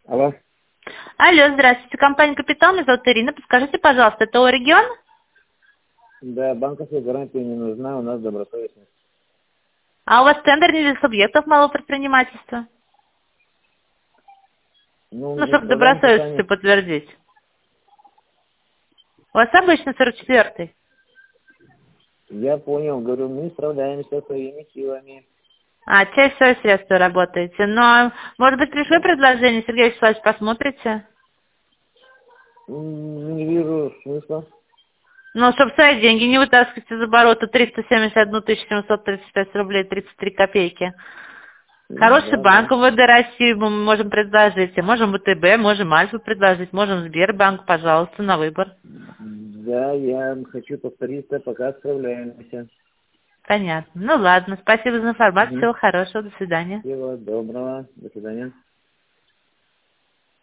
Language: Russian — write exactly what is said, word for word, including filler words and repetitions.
Алло. Алло, здравствуйте. Компания «Капитал», меня зовут Ирина. Подскажите, пожалуйста, это Орегион? Да, банковская гарантия не нужна, у нас добросовестность. А у вас тендер не для субъектов малого предпринимательства? Ну, Ну, не чтобы справляемся добросовестностью сами. подтвердить. У вас обычно сорок четвёртый. Я понял, говорю, мы справляемся своими силами. А, часть своих средств работаете. Но, может быть, пришло Да. предложение, Сергей Вячеславович, посмотрите? М, Не вижу смысла. Ну, чтобы свои деньги не вытаскивать из оборота триста семьдесят одна тысяча семьсот тридцать пять рублей тридцать три копейки. М, Хороший Да, да. банк МВД России мы можем предложить. Можем ВТБ, можем Альфа предложить, можем Сбербанк, пожалуйста, на выбор. Да, я хочу повториться, пока справляемся. Понятно. Ну ладно, спасибо за информацию, Угу. всего хорошего, до свидания. Всего доброго, до свидания.